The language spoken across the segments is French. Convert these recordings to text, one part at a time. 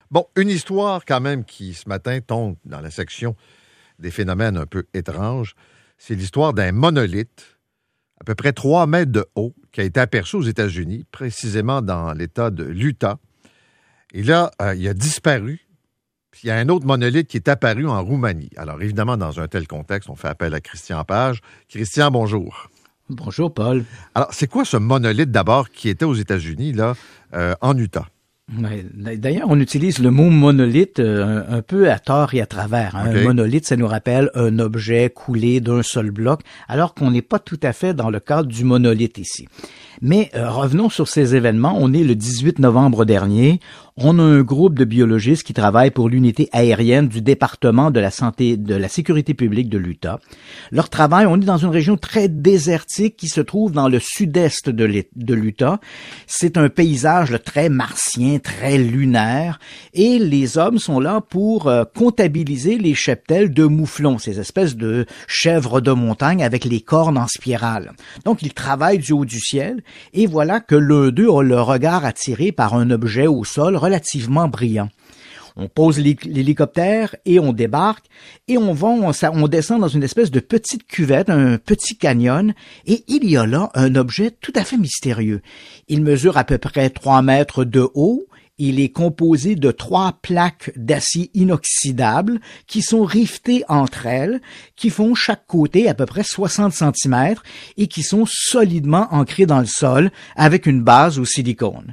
Bon, une histoire quand même qui, ce matin, tombe dans la section des phénomènes un peu étranges. C'est l'histoire d'un monolithe, à peu près 3 mètres de haut, qui a été aperçu aux États-Unis, précisément dans l'État de l'Utah. Et là, il a disparu. Puis il y a un autre monolithe qui est apparu en Roumanie. Alors, évidemment, dans un tel contexte, on fait appel à Christian Page. Christian, bonjour. Bonjour, Paul. Alors, c'est quoi ce monolithe, d'abord, qui était aux États-Unis, là, en Utah? D'ailleurs, on utilise le mot monolithe un peu à tort et à travers. Hein. Okay. Un monolithe, ça nous rappelle un objet coulé d'un seul bloc, alors qu'on n'est pas tout à fait dans le cadre du monolithe ici. Mais revenons sur ces événements. On est le 18 novembre dernier. On a un groupe de biologistes qui travaillent pour l'unité aérienne du département de la santé, de la sécurité publique de l'Utah. Leur travail, on est dans une région très désertique qui se trouve dans le sud-est de l'Utah. C'est un paysage très martien, très lunaire. Et les hommes sont là pour comptabiliser les cheptels de mouflons, ces espèces de chèvres de montagne avec les cornes en spirale. Donc, ils travaillent du haut du ciel. Et voilà que l'un d'eux a le regard attiré par un objet au sol relativement brillant. On pose l'hélicoptère et on débarque et on descend dans une espèce de petite cuvette, un petit canyon, et il y a là un objet tout à fait mystérieux. Il mesure à peu près 3 mètres de haut. Il est composé de 3 plaques d'acier inoxydable qui sont rivetées entre elles, qui font chaque côté à peu près 60 cm et qui sont solidement ancrées dans le sol avec une base au silicone.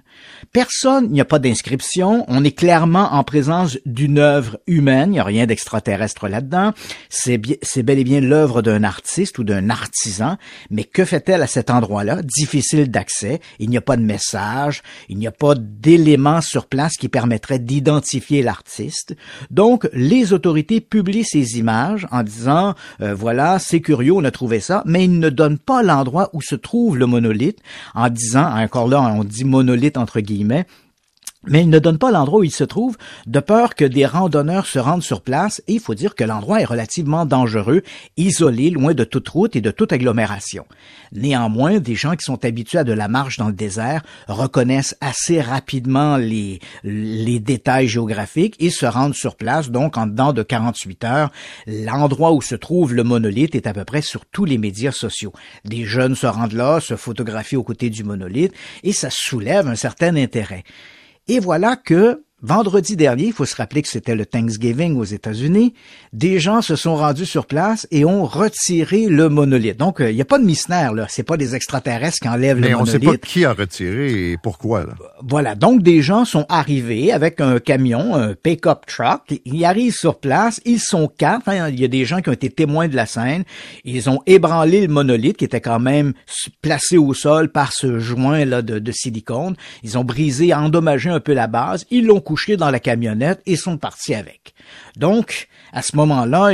Il n'y a pas d'inscription, on est clairement en présence d'une œuvre humaine, il n'y a rien d'extraterrestre là-dedans, c'est bel et bien l'œuvre d'un artiste ou d'un artisan, mais que fait-elle à cet endroit-là? Difficile d'accès, il n'y a pas de message, il n'y a pas d'éléments sur place qui permettrait d'identifier l'artiste. Donc, les autorités publient ces images en disant, voilà, c'est curieux, on a trouvé ça, mais ils ne donnent pas l'endroit où se trouve le monolithe, en disant, encore là, on dit monolithe entre guillemets, mais il ne donne pas l'endroit où il se trouve, de peur que des randonneurs se rendent sur place, et il faut dire que l'endroit est relativement dangereux, isolé, loin de toute route et de toute agglomération. Néanmoins, des gens qui sont habitués à de la marche dans le désert reconnaissent assez rapidement les détails géographiques et se rendent sur place, donc en dedans de 48 heures, l'endroit où se trouve le monolithe est à peu près sur tous les médias sociaux. Des jeunes se rendent là, se photographient aux côtés du monolithe, et ça soulève un certain intérêt. Et voilà que, vendredi dernier, il faut se rappeler que c'était le Thanksgiving aux États-Unis, des gens se sont rendus sur place et ont retiré le monolithe. Donc, il n'y a pas de mystère, là. C'est pas des extraterrestres qui enlèvent le monolithe. Mais on ne sait pas qui a retiré et pourquoi, là. Voilà. Donc, des gens sont arrivés avec un camion, un pick-up truck. Ils arrivent sur place. Ils sont 4. Hein. Il y a des gens qui ont été témoins de la scène. Ils ont ébranlé le monolithe qui était quand même placé au sol par ce joint-là de silicone. Ils ont brisé, endommagé un peu la base. Ils l'ont couché dans la camionnette et sont partis avec. Donc, à ce moment-là,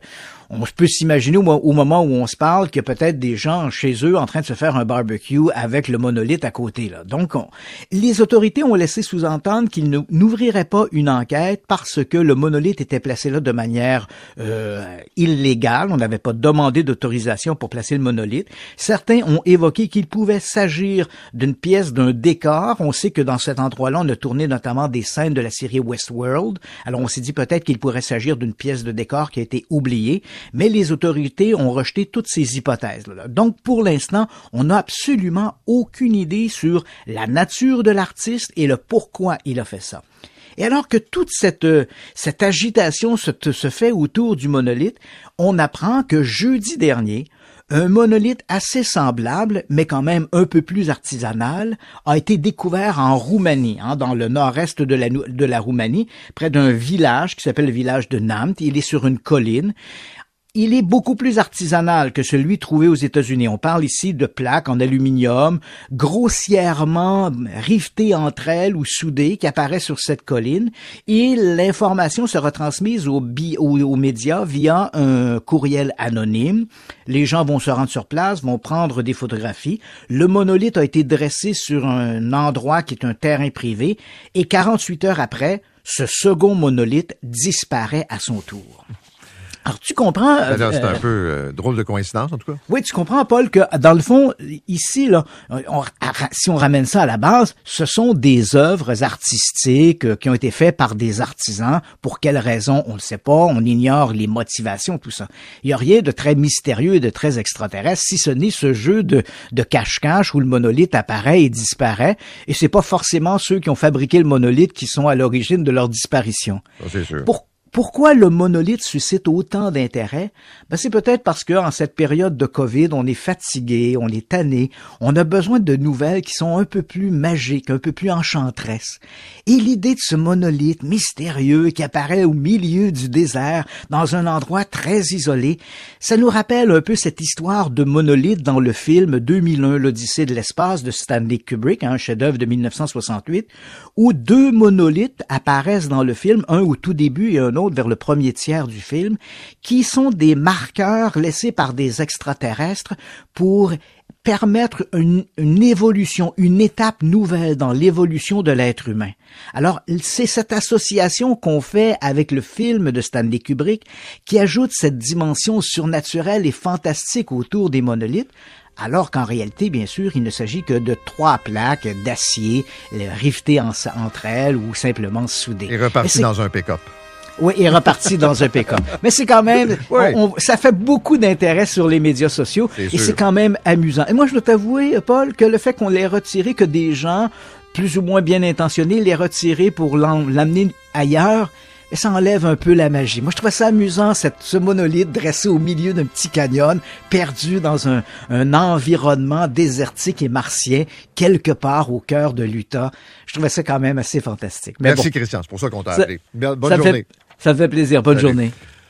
on peut s'imaginer au moment où on se parle qu'il y a peut-être des gens chez eux en train de se faire un barbecue avec le monolithe à côté, là. Donc, les autorités ont laissé sous-entendre qu'ils n'ouvriraient pas une enquête parce que le monolithe était placé là de manière illégale. On n'avait pas demandé d'autorisation pour placer le monolithe. Certains ont évoqué qu'il pouvait s'agir d'une pièce d'un décor. On sait que dans cet endroit-là, on a tourné notamment des scènes de la série Westworld. Alors, on s'est dit peut-être qu'il pourrait s'agir d'une pièce de décor qui a été oubliée. Mais les autorités ont rejeté toutes ces hypothèses-là. Donc, pour l'instant, on n'a absolument aucune idée sur la nature de l'artiste et le pourquoi il a fait ça. Et alors que toute cette agitation se fait autour du monolithe, on apprend que jeudi dernier, un monolithe assez semblable, mais quand même un peu plus artisanal, a été découvert en Roumanie, dans le nord-est de la Roumanie, près d'un village qui s'appelle le village de Namt. Il est sur une colline. Il est beaucoup plus artisanal que celui trouvé aux États-Unis. On parle ici de plaques en aluminium, grossièrement rivetées entre elles ou soudées, qui apparaissent sur cette colline. Et l'information sera transmise aux médias via un courriel anonyme. Les gens vont se rendre sur place, vont prendre des photographies. Le monolithe a été dressé sur un endroit qui est un terrain privé. Et 48 heures après, ce second monolithe disparaît à son tour. Alors, tu comprends... C'est un peu drôle de coïncidence, en tout cas. Oui, tu comprends, Paul, que dans le fond, ici, là, si on ramène ça à la base, ce sont des œuvres artistiques qui ont été faites par des artisans. Pour quelles raisons, on ne sait pas. On ignore les motivations, tout ça. Il n'y a rien de très mystérieux et de très extraterrestre, si ce n'est ce jeu de cache-cache où le monolithe apparaît et disparaît. Et c'est pas forcément ceux qui ont fabriqué le monolithe qui sont à l'origine de leur disparition. Ça, c'est sûr. Pourquoi le monolithe suscite autant d'intérêt? Ben, c'est peut-être parce que en cette période de COVID, on est fatigué, on est tanné, on a besoin de nouvelles qui sont un peu plus magiques, un peu plus enchanteresses. Et l'idée de ce monolithe mystérieux qui apparaît au milieu du désert, dans un endroit très isolé, ça nous rappelle un peu cette histoire de monolithe dans le film 2001, l'Odyssée de l'espace de Stanley Kubrick, un chef-d'œuvre de 1968, où deux monolithes apparaissent dans le film, un au tout début et un autre vers le premier tiers du film, qui sont des marqueurs laissés par des extraterrestres pour permettre une évolution, une étape nouvelle dans l'évolution de l'être humain. Alors, c'est cette association qu'on fait avec le film de Stanley Kubrick qui ajoute cette dimension surnaturelle et fantastique autour des monolithes, alors qu'en réalité, bien sûr, il ne s'agit que de 3 plaques d'acier rivetées entre elles ou simplement soudées. Et reparti dans un pick-up. Oui, il est reparti dans un pick-up. Mais c'est quand même, ça fait beaucoup d'intérêt sur les médias sociaux et c'est quand même amusant. Et moi, je dois t'avouer, Paul, que le fait qu'on l'ait retiré, que des gens plus ou moins bien intentionnés l'aient retiré pour l'amener ailleurs, ça enlève un peu la magie. Moi, je trouvais ça amusant, ce monolithe dressé au milieu d'un petit canyon, perdu dans un environnement désertique et martien, quelque part au cœur de l'Utah. Je trouvais ça quand même assez fantastique. Mais merci, Christian. C'est pour ça qu'on t'a appelé. Bonne journée. Ça me fait plaisir. Bonne journée.